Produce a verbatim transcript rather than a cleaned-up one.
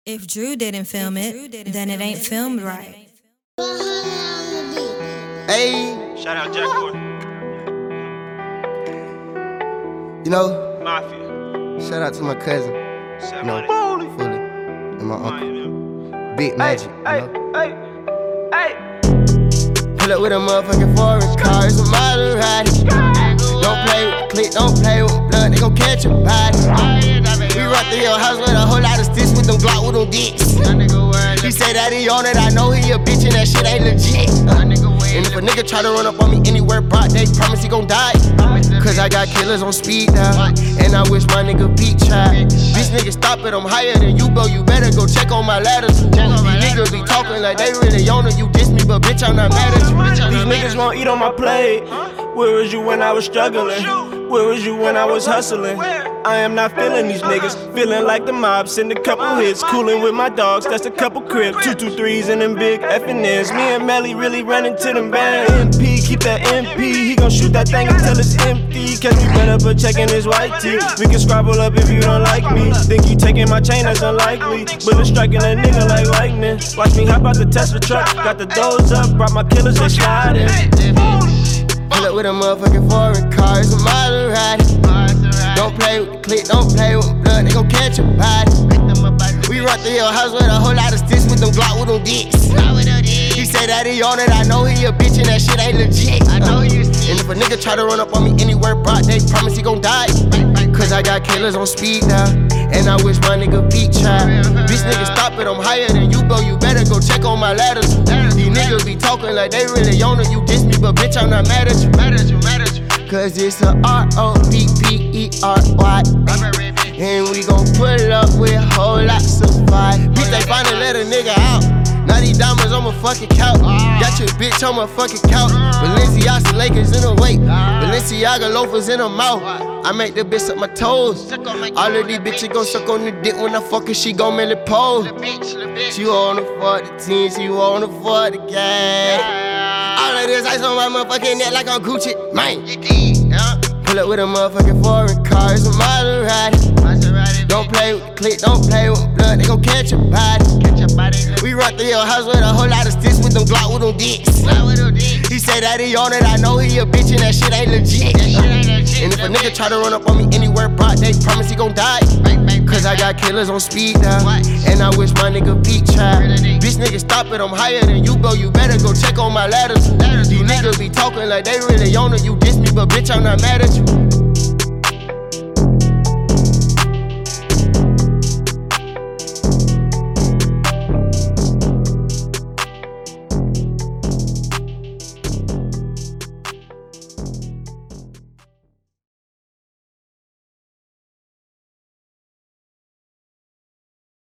If Drew didn't film it, then it ain't filmed right. Hey, Shout out Jack Gordon, you know, Mafia, shout out to my cousin, Seven you know, Money. Fully, and my uncle, Mine, Big Magic, hey, you know. hey, hey. Pull up with a motherfucking foreign car, it's a Maserati. Don't play with the click, don't play with blood, they gon' catch a body. We rock through your house with a whole lot of sticks with them Glock with them dicks. He say that he on it, I know he a bitch and that shit ain't legit. And if a nigga try to run up on me anywhere, broad, they promise he gon' die. Cause I got killers on speed now, and I wish my nigga beat tried. Bitch nigga stop it, I'm higher than you, bro, you better go check on my ladders. These niggas be talking like they really on it, you diss me, but bitch I'm not mad at you. These niggas won't eat on my plate. Where was you when I was struggling? Where was you when I was hustling? I am not feeling these niggas, feeling like the mob. Send a couple hits, cooling with my dogs, that's a couple crib. Two, two threes and them big effing ends. Me and Melly really running to them band. M P, keep that M P, he gon' shoot that thing until it's empty. Catch me better but checking his white tee. We can scrabble up if you don't like me. Think you taking my chain, that's unlikely. Bullet striking a nigga like lightning. Watch me hop out the Tesla truck, got the doors up, brought my killers, they sliding. Pull up with a motherfucking foreign car, it's a Maserati. Don't play with the click, don't play with blood, they gon' catch a body. We rock through your house with a whole lot of sticks with them Glock with them dicks. He say that he on it, I know he a bitch and that shit ain't legit. And if a nigga try to run up on me anywhere, broad, they promise he gon' die. Cause I got killers on speed now, and I wish my nigga beat tried. Bitch nigga stop it, I'm higher than you, bro, you better go check on my ladders. These niggas be talking like they really on it, you diss me, but bitch I'm not mad at you. Cause it's a R O P P E R Y. And we gon' pull up with whole lots of fight. Bitch, they finally let a nigga out. Now these diamonds on my fucking couch. Got your bitch on my fucking couch. Balenciaga Lakers in the weight. Balenciaga loafers in her mouth. I make the bitch suck my toes. All of these bitches gon' suck on the dick when I fuck her, she gon' merely pose. She wanna fuck the team, she wanna fuck the gang. All of this ice on my motherfucking neck like I'm Gucci, man. Pull up with a motherfucking foreign car, it's a Maserati. Don't play with the click, don't play with blood, they gon' catch a body. We rock through your house with a whole lot of sticks with them Glock with them dicks. He say that he on it, I know he a bitch and that shit ain't legit. And if a nigga try to run up on me anywhere, broad, they promise he gon' die. Cause I got killers on speed now, and I wish my nigga beat tried. Bitch nigga stop it, I'm higher than you, bro, you better go check on my ladders. These niggas be talking like they really on it, you diss me, but bitch I'm not mad at you.